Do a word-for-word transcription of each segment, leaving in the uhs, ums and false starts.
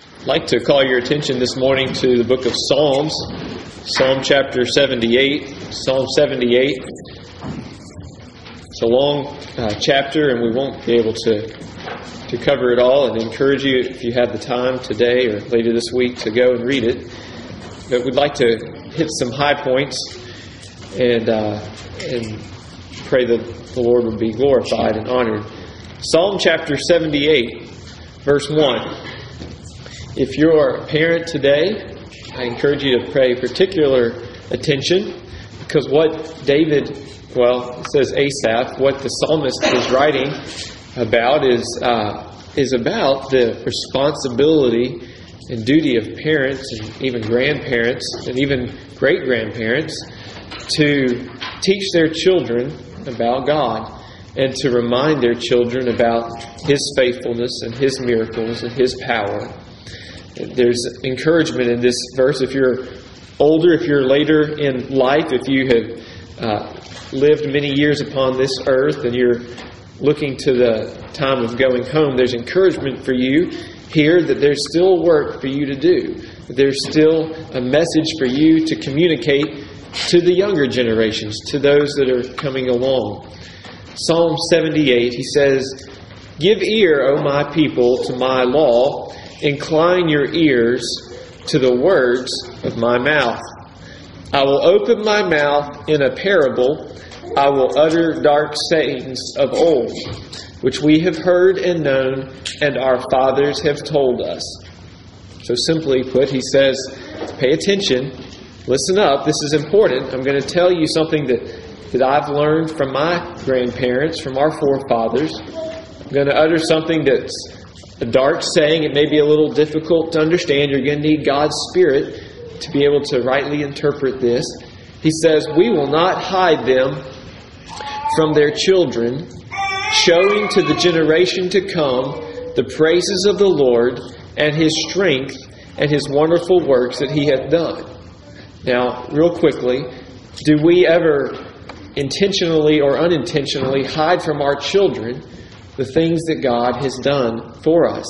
I'd like to call your attention this morning to the book of Psalms, Psalm chapter seventy-eight. Psalm seventy-eight. It's a long uh, chapter, and we won't be able to to cover it all, and encourage you, if you have the time today or later this week, to go and read it. But we'd like to hit some high points and uh, and pray that the Lord would be glorified and honored. Psalm chapter seventy-eight, verse one. If you're a parent today, I encourage you to pay particular attention, because what David, well, it says Asaph, what the psalmist is writing about is uh, is about the responsibility and duty of parents and even grandparents and even great-grandparents to teach their children about God and to remind their children about His faithfulness and His miracles and His power. There's encouragement in this verse. If you're older, if you're later in life, if you have uh, lived many years upon this earth and you're looking to the time of going home, there's encouragement for you here that there's still work for you to do. There's still a message for you to communicate to the younger generations, to those that are coming along. Psalm seventy-eight, he says, "Give ear, O my people, to my law. Incline your ears to the words of my mouth. I will open my mouth in a parable. I will utter dark sayings of old, which we have heard and known, and our fathers have told us." So simply put, he says, pay attention, listen up, this is important. I'm going to tell you something that, that I've learned from my grandparents, from our forefathers. I'm going to utter something that's a dark saying. It may be a little difficult to understand. You're going to need God's Spirit to be able to rightly interpret this. He says, "We will not hide them from their children, showing to the generation to come the praises of the Lord and His strength and His wonderful works that He hath done." Now, real quickly, do we ever intentionally or unintentionally hide from our children the things that God has done for us?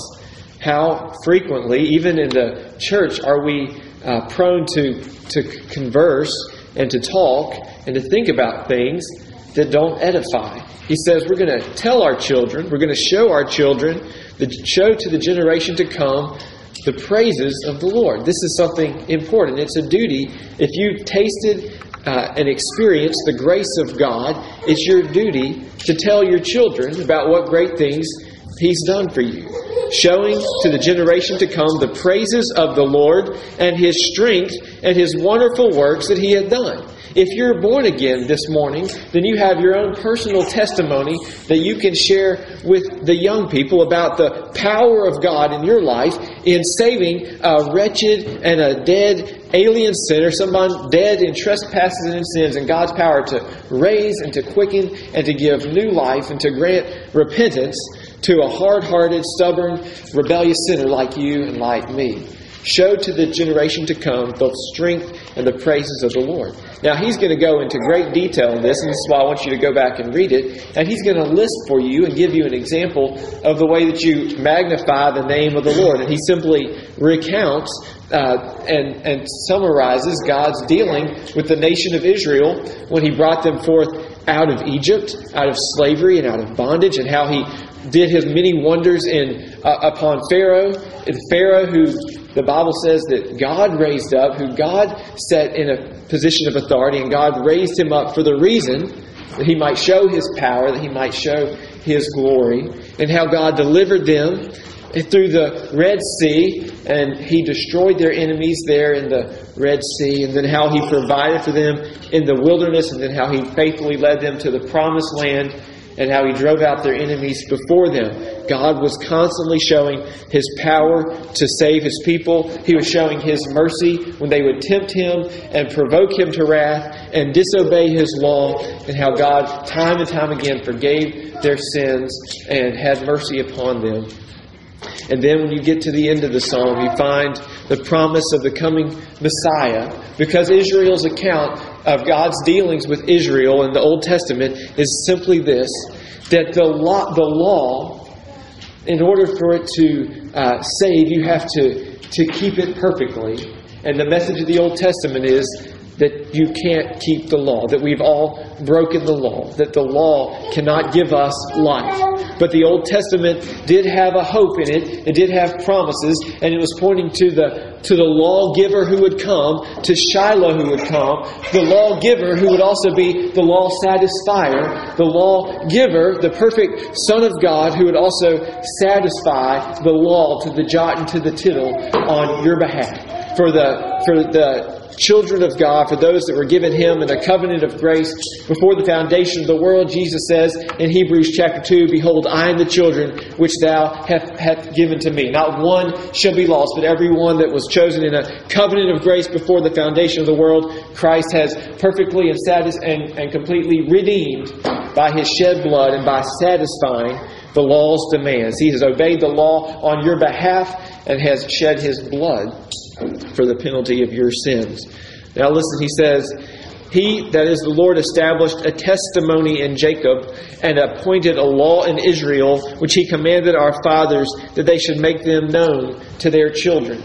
How frequently, even in the church, are we uh, prone to, to converse and to talk and to think about things that don't edify? He says we're going to tell our children, we're going to show our children, the, show to the generation to come the praises of the Lord. This is something important. It's a duty. If you've tasted uh, and experienced the grace of God, it's your duty to tell your children about what great things He's done for you. Showing to the generation to come the praises of the Lord and His strength and His wonderful works that He had done. If you're born again this morning, then you have your own personal testimony that you can share with the young people about the power of God in your life in saving a wretched and a dead alien sinner, someone dead in trespasses and in sins, and God's power to raise and to quicken and to give new life and to grant repentance to a hard-hearted, stubborn, rebellious sinner like you and like me. Show to the generation to come the strength and the praises of the Lord. Now, he's going to go into great detail in this, and this is why I want you to go back and read it. And he's going to list for you and give you an example of the way that you magnify the name of the Lord. And he simply recounts uh, and, and summarizes God's dealing with the nation of Israel when He brought them forth out of Egypt, out of slavery and out of bondage, and how He did His many wonders in uh, upon Pharaoh. And Pharaoh, who the Bible says that God raised up, who God set in a position of authority, and God raised him up for the reason that He might show His power, that He might show His glory, and how God delivered them through the Red Sea, and He destroyed their enemies there in the Red Sea, and then how He provided for them in the wilderness, and then how He faithfully led them to the promised land, and how He drove out their enemies before them. God was constantly showing His power to save His people. He was showing His mercy when they would tempt Him and provoke Him to wrath and disobey His law, and how God time and time again forgave their sins and had mercy upon them. And then when you get to the end of the psalm, you find the promise of the coming Messiah, because Israel's account of God's dealings with Israel in the Old Testament is simply this, that the law, the law in order for it to uh, save, you have to, to keep it perfectly. And the message of the Old Testament is that you can't keep the law, that we've all broken the law, that the law cannot give us life. But the Old Testament did have a hope in it. It did have promises, and it was pointing to the to the lawgiver who would come, to Shiloh who would come, the lawgiver who would also be the law satisfier, the lawgiver, the perfect Son of God who would also satisfy the law to the jot and to the tittle on your behalf. For the for the children of God, for those that were given Him in a covenant of grace before the foundation of the world, Jesus says in Hebrews chapter two, "Behold, I am the children which Thou hast, hast given to me. Not one shall be lost, but every one that was chosen in a covenant of grace before the foundation of the world, Christ has perfectly and, satis- and, and completely redeemed by His shed blood and by satisfying the law's demands. He has obeyed the law on your behalf and has shed His blood for the penalty of your sins." Now listen, he says, "He, that is the Lord, established a testimony in Jacob and appointed a law in Israel, which He commanded our fathers that they should make them known to their children,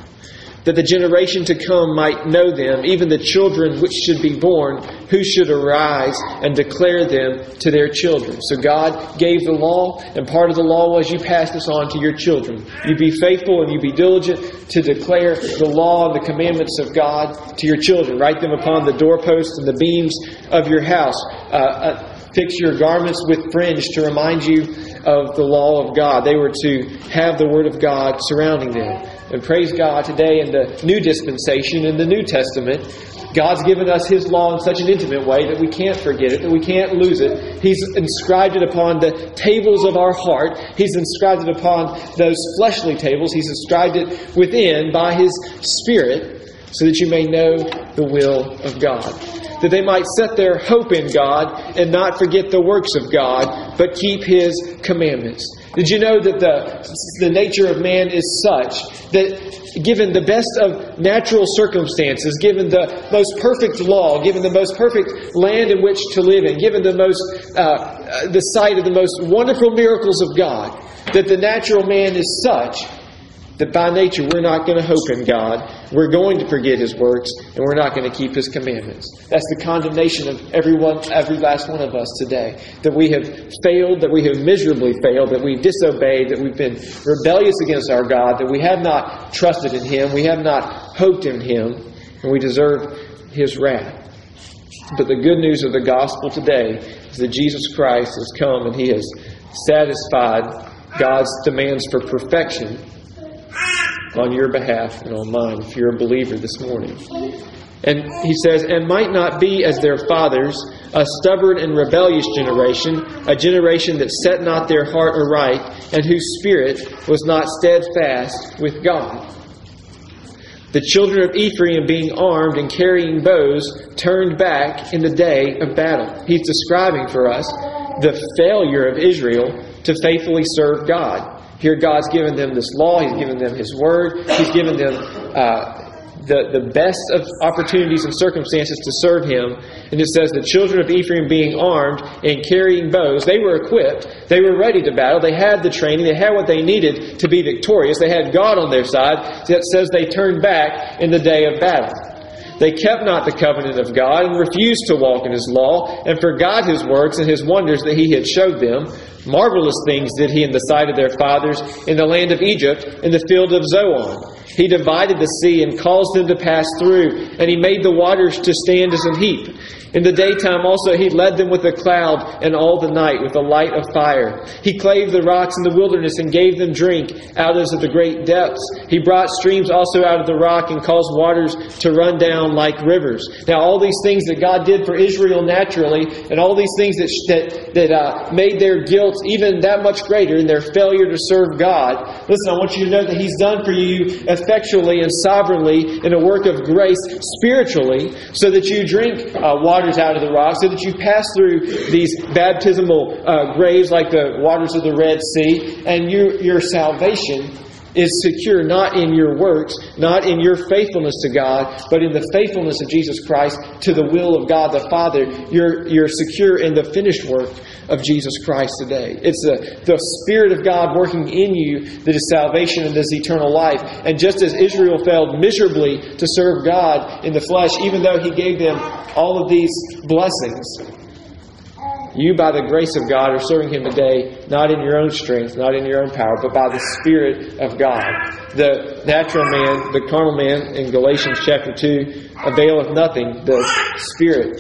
that the generation to come might know them, even the children which should be born, who should arise and declare them to their children." So God gave the law, and part of the law was you pass this on to your children. You be faithful and you be diligent to declare the law and the commandments of God to your children. Write them upon the doorposts and the beams of your house. Uh, uh, Fix your garments with fringe to remind you of the law of God. They were to have the Word of God surrounding them. And praise God, today in the New Dispensation, in the New Testament, God's given us His law in such an intimate way that we can't forget it, that we can't lose it. He's inscribed it upon the tables of our heart. He's inscribed it upon those fleshly tables. He's inscribed it within by His Spirit so that you may know the will of God, that they might set their hope in God and not forget the works of God, but keep His commandments. Did you know that the, the nature of man is such that given the best of natural circumstances, given the most perfect law, given the most perfect land in which to live in, given the most uh, the sight of the most wonderful miracles of God, that the natural man is such that by nature we're not going to hope in God, we're going to forget His works, and we're not going to keep His commandments. That's the condemnation of everyone, every last one of us today. That we have failed, that we have miserably failed, that we've disobeyed, that we've been rebellious against our God, that we have not trusted in Him, we have not hoped in Him, and we deserve His wrath. But the good news of the gospel today is that Jesus Christ has come and He has satisfied God's demands for perfection on your behalf and on mine, if you're a believer this morning. And he says, "And might not be as their fathers, a stubborn and rebellious generation, a generation that set not their heart aright, and whose spirit was not steadfast with God. The children of Ephraim, being armed and carrying bows, turned back in the day of battle." He's describing for us the failure of Israel to faithfully serve God. Here God's given them this law. He's given them His Word. He's given them uh, the, the best of opportunities and circumstances to serve Him. And it says, the children of Ephraim being armed and carrying bows, they were equipped. They were ready to battle. They had the training. They had what they needed to be victorious. They had God on their side. It says they turned back in the day of battle. They kept not the covenant of God and refused to walk in His law and forgot His works and His wonders that He had showed them. Marvelous things did He in the sight of their fathers in the land of Egypt, in the field of Zoan. He divided the sea and caused them to pass through, and He made the waters to stand as an heap. In the daytime also He led them with a cloud, and all the night with a light of fire. He clave the rocks in the wilderness and gave them drink out of the great depths. He brought streams also out of the rock and caused waters to run down like rivers. Now all these things that God did for Israel naturally, and all these things that that, that uh, made their guilt even that much greater in their failure to serve God. Listen, I want you to know that He's done for you effectually and sovereignly in a work of grace spiritually, so that you drink uh, waters out of the rock, so that you pass through these baptismal uh, graves like the waters of the Red Sea, and you, your salvation is secure not in your works, not in your faithfulness to God, but in the faithfulness of Jesus Christ to the will of God the Father. You're, you're secure in the finished work of Jesus Christ today. It's the, the Spirit of God working in you that is salvation and is eternal life. And just as Israel failed miserably to serve God in the flesh, even though He gave them all of these blessings, you, by the grace of God, are serving Him today, not in your own strength, not in your own power, but by the Spirit of God. The natural man, the carnal man, in Galatians chapter two, availeth nothing. The Spirit.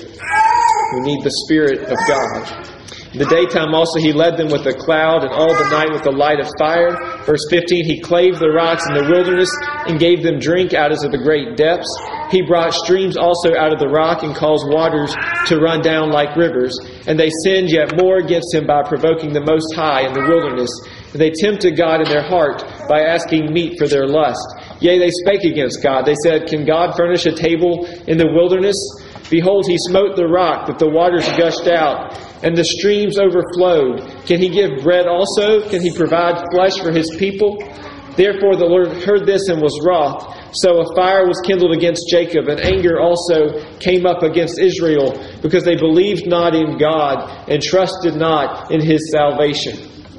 We need the Spirit of God. In the daytime also He led them with a cloud, and all the night with a light of fire. Verse fifteen, He clave the rocks in the wilderness, and gave them drink out of the great depths. He brought streams also out of the rock, and caused waters to run down like rivers. And they sinned yet more against Him by provoking the Most High in the wilderness. And they tempted God in their heart by asking meat for their lust. Yea, they spake against God. They said, Can God furnish a table in the wilderness? Behold, He smote the rock, that the waters gushed out, and the streams overflowed. Can He give bread also? Can He provide flesh for His people? Therefore the Lord heard this and was wroth. So a fire was kindled against Jacob, and anger also came up against Israel, because they believed not in God and trusted not in His salvation.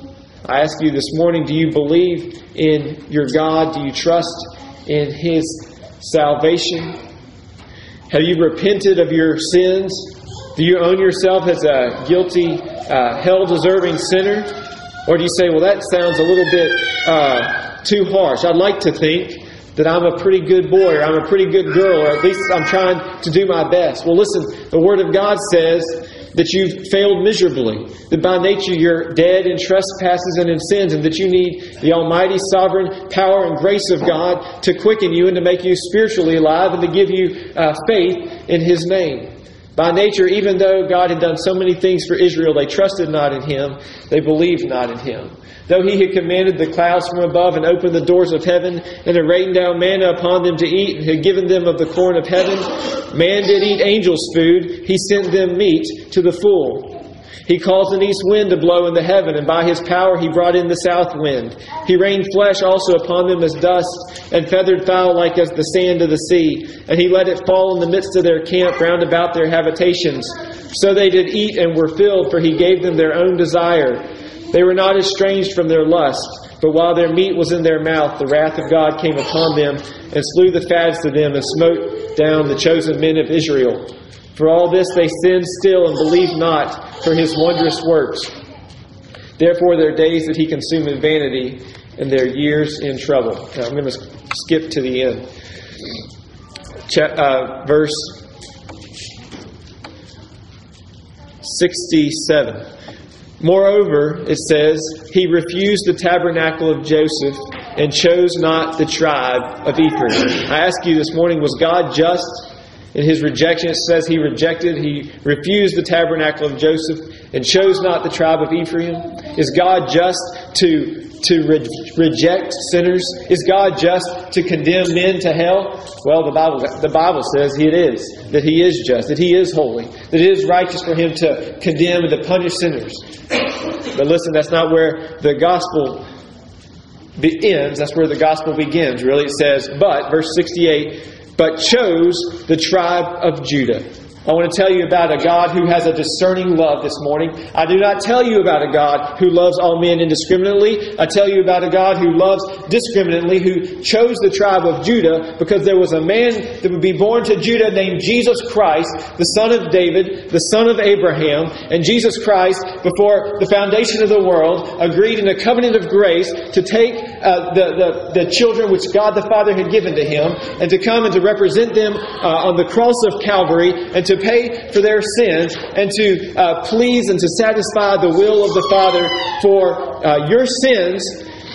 I ask you this morning, do you believe in your God? Do you trust in His salvation? Have you repented of your sins? Do you own yourself as a guilty, uh, hell-deserving sinner? Or do you say, well, that sounds a little bit uh, too harsh. I'd like to think that I'm a pretty good boy, or I'm a pretty good girl, or at least I'm trying to do my best. Well, listen, the Word of God says that you've failed miserably, that by nature you're dead in trespasses and in sins, and that you need the almighty, sovereign power and grace of God to quicken you and to make you spiritually alive and to give you uh, faith in His name. By nature, even though God had done so many things for Israel, they trusted not in Him, they believed not in Him. Though He had commanded the clouds from above and opened the doors of heaven and had rained down manna upon them to eat and had given them of the corn of heaven, man did eat angels' food, He sent them meat to the full. He caused an east wind to blow in the heaven, and by His power He brought in the south wind. He rained flesh also upon them as dust, and feathered fowl like as the sand of the sea. And He let it fall in the midst of their camp round about their habitations. So they did eat and were filled, for He gave them their own desire. They were not estranged from their lust, but while their meat was in their mouth, the wrath of God came upon them, and slew the fattest of them, and smote down the chosen men of Israel. For all this they sinned still, and believed not for His wondrous works. Therefore their days did He consume in vanity, and their years in trouble. Now, I'm going to skip to the end. Ch- uh, verse sixty-seven. Moreover, it says, He refused the tabernacle of Joseph, and chose not the tribe of Ephraim. I ask you this morning, was God just in His rejection? It says He rejected, He refused the tabernacle of Joseph and chose not the tribe of Ephraim. Is God just to, to re- reject sinners? Is God just to condemn men to hell? Well, the Bible, the Bible says it is, that He is just, that He is holy, that it is righteous for Him to condemn and to punish sinners. But listen, that's not where the gospel ends. That's where the gospel begins, really. It says, but, verse sixty-eight, but chose the tribe of Judah. I want to tell you about a God who has a discerning love this morning. I do not tell you about a God who loves all men indiscriminately. I tell you about a God who loves discriminately, who chose the tribe of Judah because there was a man that would be born to Judah named Jesus Christ, the son of David, the son of Abraham. And Jesus Christ, before the foundation of the world, agreed in a covenant of grace to take uh, the, the, the children which God the Father had given to Him and to come and to represent them uh, on the cross of Calvary and to to pay for their sins and to uh, please and to satisfy the will of the Father for uh, your sins,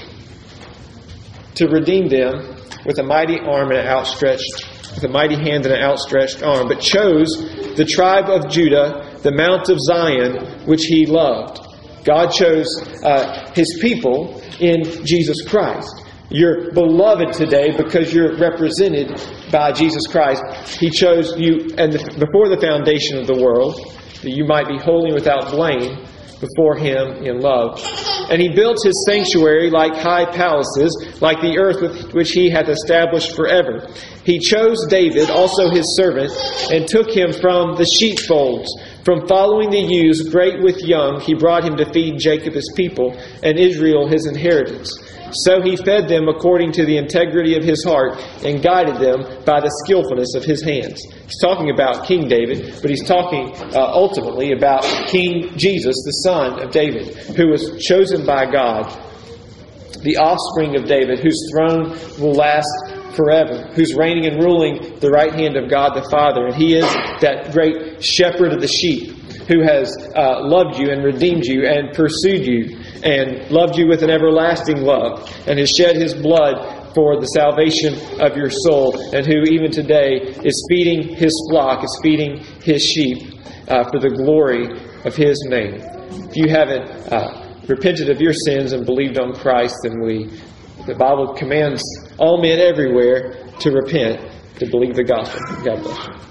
to redeem them with a mighty arm and an outstretched, with a mighty hand and an outstretched arm, but chose the tribe of Judah, the Mount of Zion, which He loved. God chose uh, His people in Jesus Christ. You're beloved today because you're represented by Jesus Christ. He chose you and before the foundation of the world, that you might be holy without blame before Him in love. And He built His sanctuary like high palaces, like the earth with which He hath established forever. He chose David, also His servant, and took him from the sheepfolds, From following the ewes, great with young, he brought him to feed Jacob his people, and Israel his inheritance. So he fed them according to the integrity of his heart, and guided them by the skillfulness of his hands. He's talking about King David, but he's talking uh, ultimately about King Jesus, the son of David, who was chosen by God, the offspring of David, whose throne will last forever, who's reigning and ruling the right hand of God the Father. And he is that great shepherd of the sheep, who has uh, loved you and redeemed you and pursued you and loved you with an everlasting love, and has shed his blood for the salvation of your soul, and who even today is feeding his flock, is feeding his sheep uh, for the glory of his name. If you haven't uh, repented of your sins and believed on Christ, then we, the Bible commands all men everywhere to repent, to believe the gospel. God bless you.